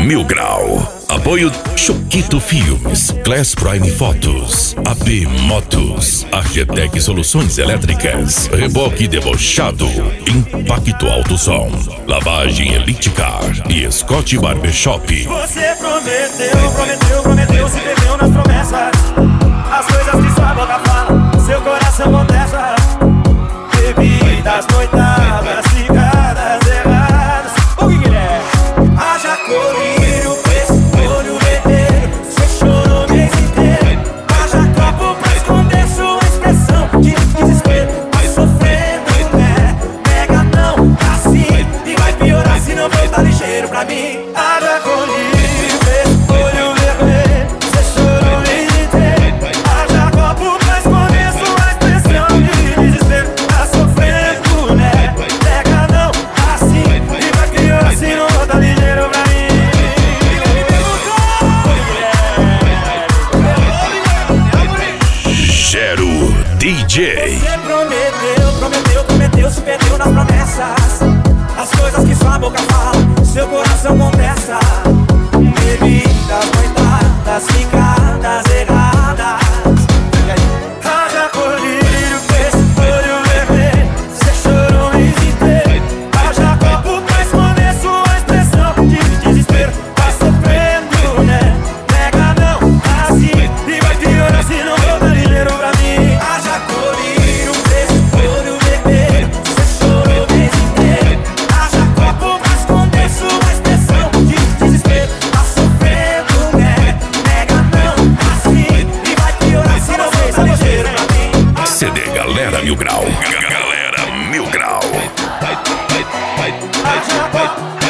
Mil Grau. Apoio Choquito Filmes, Class Prime Fotos, AP Motos, Argetec Soluções Elétricas, Reboque Debochado, Impacto Alto Som, Lavagem Elite Car e Scott Barbershop. Você prometeu, se perdeu nas promessas. As coisas que sua boca fala, seu coração contesta. Bebidas, noitadas, cigadas erradas. O que é? Haja colírio, olho vermelho. Você chorou o mês inteiro. Haja copo pra esconder sua expressão de desespero. Vai sofrendo, né? Nega não, assim. E vai piorar se não voltar ligeiro pra mim. Haja colírio, olho vermelho. Você chorou o mês inteiro. Haja copo pra esconder sua expressão de desespero. Tá sofrendo, né? Nega não, assim. E vai piorar se não voltar ligeiro pra mim. Gero DJ. Você prometeu, se perdeu nas promessas. As coisas que sua boca fala, seu coração contesta. Bebidas, noitadas, ficadas erradas. Haja colírio, olho vermelho. Você chorou o mês inteiro. Haja copo pra esconder sua expressão de desespero. Tá sofrendo, né? Nega não, assim. E vai piorar se não voltar ligeiro pra mim. Haja colírio, olho vermelho. Você chorou o mês inteiro. Haja copo pra esconder sua expressão de desespero. Tá sofrendo, né? Nega não, assim. E vai piorar se não voltar ligeiro pra mim. CD Galera Mil Grau. Galera Mil Grau. Haja copo.